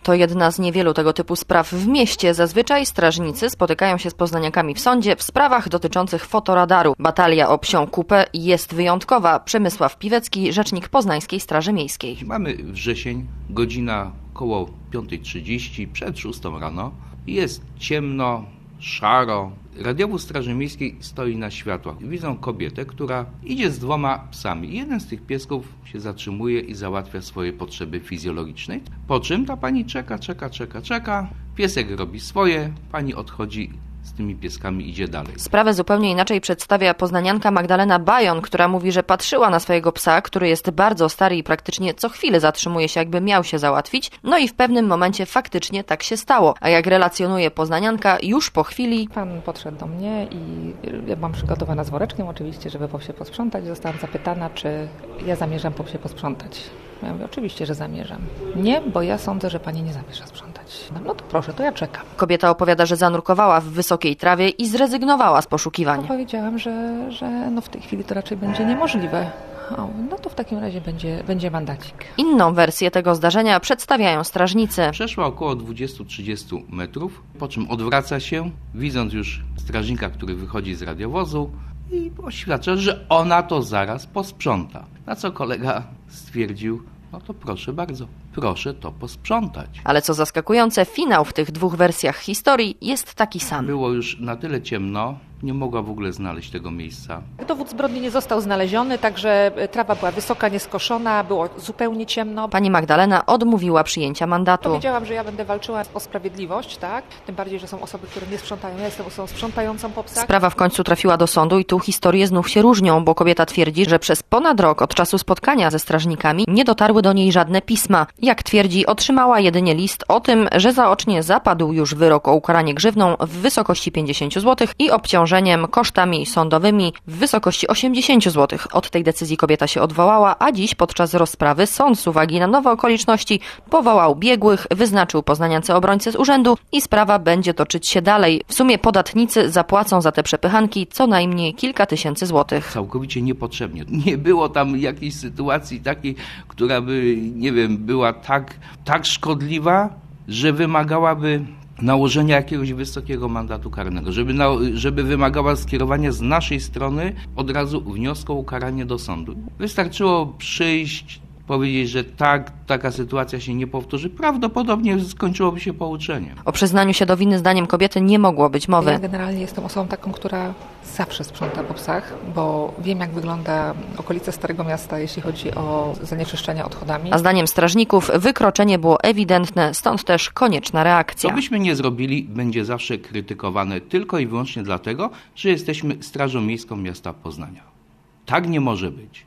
To jedna z niewielu tego typu spraw w mieście. Zazwyczaj strażnicy spotykają się z poznaniakami w sądzie w sprawach dotyczących fotoradaru. Batalia o Psią Kupę jest wyjątkowa. Przemysław Piwecki, rzecznik Poznańskiej Straży Miejskiej. Mamy wrzesień, godzina około 5:30, przed 6 rano. Jest ciemno, szaro. Radiowóz Straży Miejskiej stoi na światłach. Widzą kobietę, która idzie z 2 psami. Jeden z tych piesków się zatrzymuje i załatwia swoje potrzeby fizjologiczne. Po czym ta pani czeka. Piesek robi swoje, pani odchodzi z tymi pieskami, idzie dalej. Sprawę zupełnie inaczej przedstawia poznanianka Magdalena Bajon, która mówi, że patrzyła na swojego psa, który jest bardzo stary i praktycznie co chwilę zatrzymuje się, jakby miał się załatwić. No i w pewnym momencie faktycznie tak się stało. A jak relacjonuje poznanianka, już po chwili pan podszedł do mnie i ja byłam przygotowana z woreczkiem oczywiście, żeby po psie posprzątać. Zostałam zapytana, czy ja zamierzam po psie posprzątać. Ja mówię, oczywiście, że zamierzam. Nie, bo ja sądzę, że pani nie zamierza sprzątać. No to proszę, to ja czekam. Kobieta opowiada, że zanurkowała w wysokiej trawie i zrezygnowała z poszukiwań. Powiedziałam, że w tej chwili to raczej będzie niemożliwe. No to w takim razie będzie mandacik. Inną wersję tego zdarzenia przedstawiają strażnicy. Przeszła około 20-30 metrów, po czym odwraca się, widząc już strażnika, który wychodzi z radiowozu i oświadcza, że ona to zaraz posprząta. Na co kolega stwierdził, no to proszę bardzo, proszę to posprzątać. Ale co zaskakujące, finał w tych 2 wersjach historii jest taki sam. Było już na tyle ciemno, nie mogła w ogóle znaleźć tego miejsca. Dowód zbrodni nie został znaleziony, także trawa była wysoka, nieskoszona, było zupełnie ciemno. Pani Magdalena odmówiła przyjęcia mandatu. Powiedziałam, że ja będę walczyła o sprawiedliwość, tak? Tym bardziej, że są osoby, które nie sprzątają. Ja jestem osobą sprzątającą po psach. Sprawa w końcu trafiła do sądu i tu historie znów się różnią, bo kobieta twierdzi, że przez ponad rok od czasu spotkania ze strażnikami nie dotarły do niej żadne pisma. Jak twierdzi, otrzymała jedynie list o tym, że zaocznie zapadł już wyrok o ukaranie grzywną w wysokości 50 zł i obciążeniem kosztami sądowymi w wysokości 80 zł. Od tej decyzji kobieta się odwołała, a dziś podczas rozprawy sąd z uwagi na nowe okoliczności powołał biegłych, wyznaczył poznaniance obrońcę z urzędu i sprawa będzie toczyć się dalej. W sumie podatnicy zapłacą za te przepychanki co najmniej kilka tysięcy złotych. Całkowicie niepotrzebnie. Nie było tam jakiejś sytuacji takiej, która by, nie wiem, była tak szkodliwa, że wymagałaby nałożenia jakiegoś wysokiego mandatu karnego, żeby wymagała skierowania z naszej strony od razu wniosku o ukaranie do sądu. Wystarczyło przyjść, powiedzieć, że taka sytuacja się nie powtórzy, prawdopodobnie skończyłoby się pouczeniem. O przyznaniu się do winy zdaniem kobiety nie mogło być mowy. Ja generalnie jestem osobą taką, która zawsze sprząta po psach, bo wiem, jak wygląda okolica Starego Miasta, jeśli chodzi o zanieczyszczenie odchodami. A zdaniem strażników wykroczenie było ewidentne, stąd też konieczna reakcja. Co byśmy nie zrobili, będzie zawsze krytykowane tylko i wyłącznie dlatego, że jesteśmy Strażą Miejską miasta Poznania. Tak nie może być.